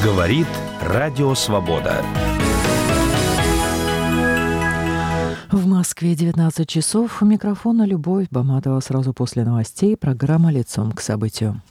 Говорит Радио Свобода. В Москве 19 часов. У микрофона Любовь Баматова. Сразу после новостей программа «Лицом к событию».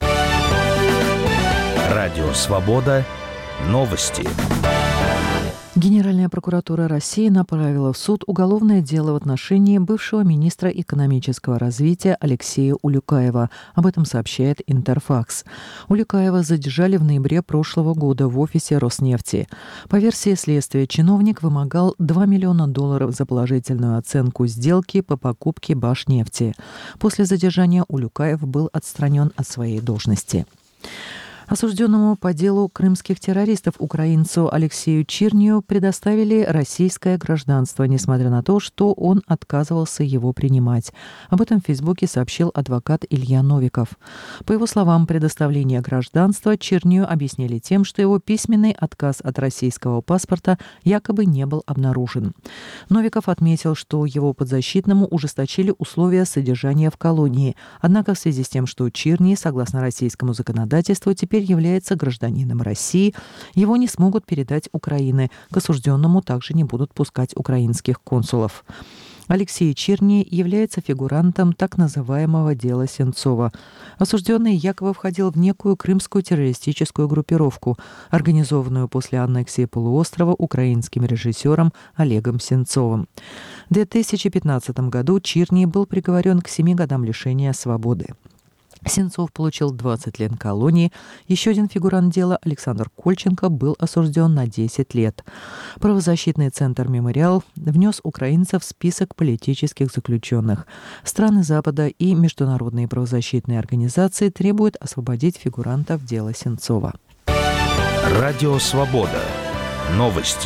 Радио Свобода. Новости. Генеральная прокуратура России направила в суд уголовное дело в отношении бывшего министра экономического развития Алексея Улюкаева. Об этом сообщает Интерфакс. Улюкаева задержали в ноябре прошлого года в офисе Роснефти. По версии следствия, чиновник вымогал $2 миллиона за положительную оценку сделки по покупке Башнефти. После задержания Улюкаев был отстранен от своей должности. Осужденному по делу крымских террористов украинцу Алексею Чирнию предоставили российское гражданство, несмотря на то, что он отказывался его принимать. Об этом в Фейсбуке сообщил адвокат Илья Новиков. По его словам, предоставление гражданства Чирнию объяснили тем, что его письменный отказ от российского паспорта якобы не был обнаружен. Новиков отметил, что его подзащитному ужесточили условия содержания в колонии. Однако в связи с тем, что Чирний, согласно российскому законодательству, теперь является гражданином России, его не смогут передать Украине. К осужденному также не будут пускать украинских консулов. Алексей Чирний является фигурантом так называемого дела Сенцова. Осужденный якобы входил в некую крымскую террористическую группировку, организованную после аннексии полуострова украинским режиссером Олегом Сенцовым. В 2015 году Чирний был приговорен к 7 годам лишения свободы. Сенцов получил 20 лет колонии. Еще один фигурант дела, Александр Кольченко, был осужден на 10 лет. Правозащитный центр «Мемориал» внес украинцев в список политических заключенных. Страны Запада и международные правозащитные организации требуют освободить фигурантов дела Сенцова. Радио Свобода. Новости.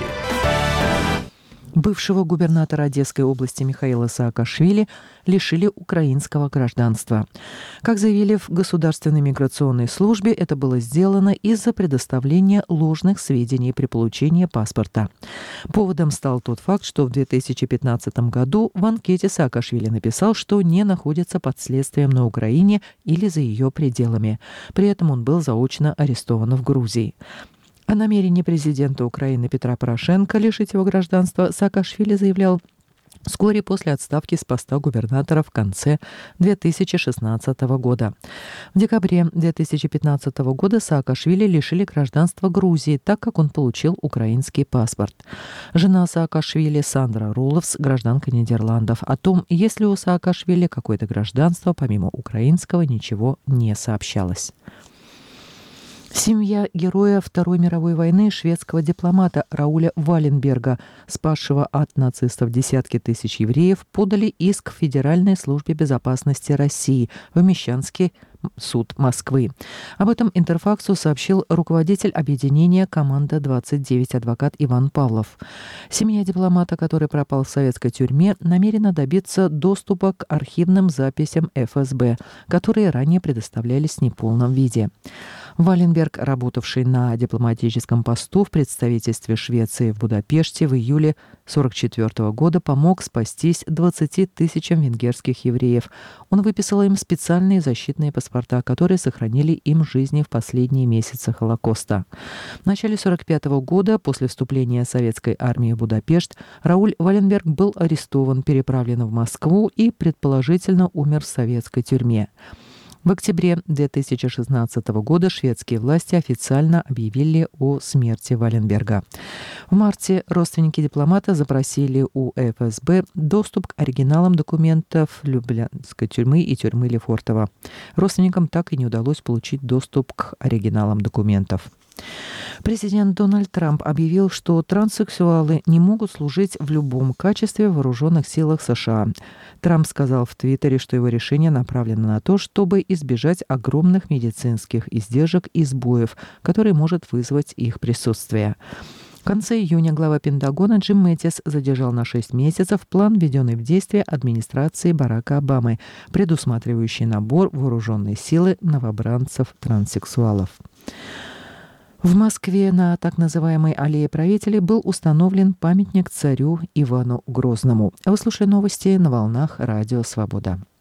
Бывшего губернатора Одесской области Михаила Саакашвили лишили украинского гражданства. Как заявили в Государственной миграционной службе, это было сделано из-за предоставления ложных сведений при получении паспорта. Поводом стал тот факт, что в 2015 году в анкете Саакашвили написал, что не находится под следствием на Украине или за ее пределами. При этом он был заочно арестован в Грузии. О намерении президента Украины Петра Порошенко лишить его гражданства Саакашвили заявлял вскоре после отставки с поста губернатора в конце 2016 года. В декабре 2015 года Саакашвили лишили гражданства Грузии, так как он получил украинский паспорт. Жена Саакашвили Сандра Руловс, гражданка Нидерландов. О том, есть ли у Саакашвили какое-то гражданство, помимо украинского, ничего не сообщалось. Семья героя Второй мировой войны, шведского дипломата Рауля Валенберга, спасшего от нацистов десятки тысяч евреев, подали иск в Федеральной службе безопасности России в Мещанский суд Москвы. Об этом Интерфаксу сообщил руководитель объединения «Команда-29» адвокат Иван Павлов. Семья дипломата, который пропал в советской тюрьме, намерена добиться доступа к архивным записям ФСБ, которые ранее предоставлялись в неполном виде. Валенберг, работавший на дипломатическом посту в представительстве Швеции в Будапеште в июле 1944 года, помог спастись 20 тысячам венгерских евреев. Он выписал им специальные защитные паспорта, которые сохранили им жизни в последние месяцы Холокоста. В начале 1945 года, после вступления советской армии в Будапешт, Рауль Валенберг был арестован, переправлен в Москву и, предположительно, умер в советской тюрьме. В октябре 2016 года шведские власти официально объявили о смерти Валенберга. В марте родственники дипломата запросили у ФСБ доступ к оригиналам документов Люблянской тюрьмы и тюрьмы Лефортово. Родственникам так и не удалось получить доступ к оригиналам документов. Президент Дональд Трамп объявил, что транссексуалы не могут служить в любом качестве в вооруженных силах США. Трамп сказал в Твиттере, что его решение направлено на то, чтобы избежать огромных медицинских издержек и сбоев, которые может вызвать их присутствие. В конце июня глава Пентагона Джим Мэттис задержал на 6 месяцев план, введенный в действие администрации Барака Обамы, предусматривающий набор в вооруженные силы новобранцев-транссексуалов. В Москве на так называемой аллее правителей был установлен памятник царю Ивану Грозному. Вы слушали новости на волнах Радио Свобода.